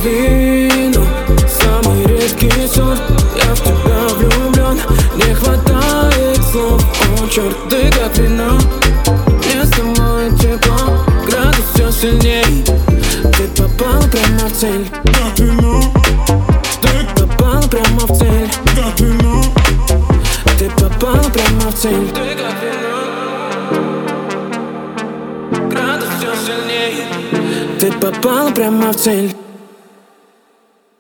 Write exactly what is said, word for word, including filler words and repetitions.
вино, самый редкий сорт. Я в тебя влюблен, не хватает слов. О, черт, ты как вино, мне с тобой тепло, градус все сильней. Ты попал прямо в цель, как вино. ты попал прямо в цель, как вино. ты попал прямо в цель. Ты как вино, градус все сильней. Ты попал прямо в цель.